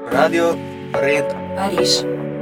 Радио Рид. Париж.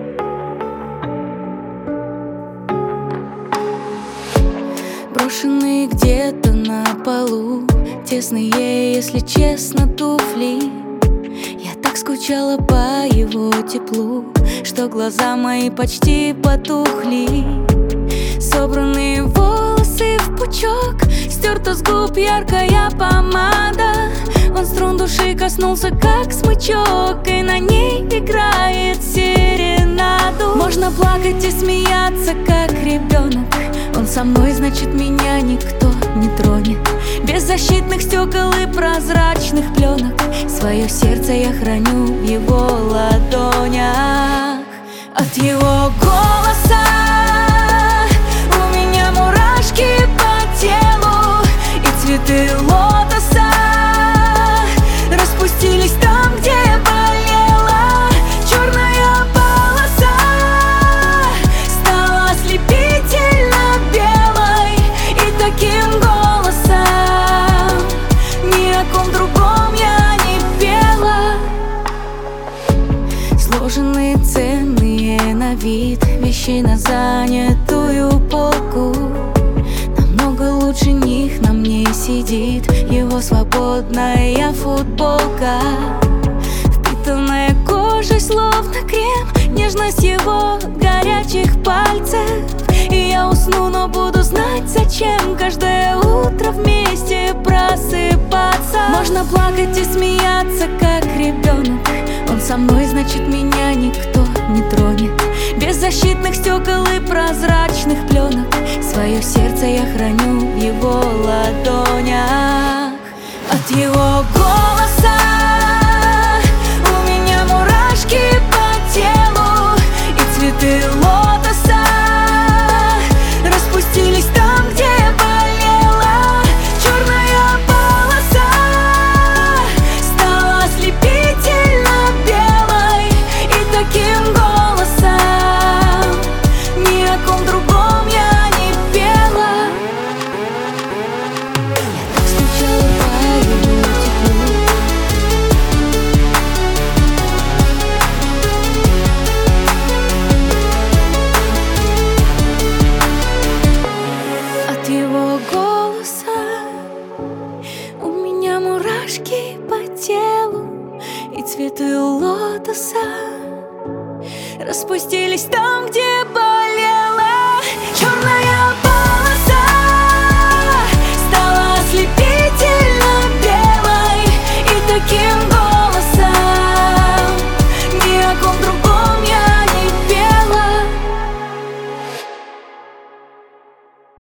Брошенные где-то на полу, тесные, если честно, туфли. Я так скучала по его теплу, что глаза мои почти потухли. Собранные волосы в пучок, стерта с губ яркая помада. Он струн души коснулся, как смычок, и на ней играет серенаду. Можно плакать и смеяться, как ребенок. Он со мной, значит, меня никто не тронет. Без защитных стекол и прозрачных пленок свое сердце я храню в его ладонях. От его голоса у меня мурашки по телу, и цветы лотоса распустились там, где болела. Черная полоса стала ослепительно белой, и таким голосом ни о ком другом я не пела. Сложенные ценные на вид вещи на занятую полку. Намного лучше них на мне сидит его свободная футболка, впитанная кожей словно крем, нежность его горячих пальцев. И я усну, но буду знать, зачем каждое утро вместе просыпаться. Можно плакать и смеяться, как ребенок. Он со мной, значит, меня никто не тронет. Без защитных стекол и прозрачных пленок свое сердце я храню в его ладонях. От его голоса у меня мурашки по телу, и цветы лотоса распустились там, где болела. Черная полоса стала ослепительно белой, и таким голосом ни о ком другом я не пела. Я так скучала по его теплу. От его голоса у меня мурашки по телу, и цветы лотоса распустились там, где болела. Черная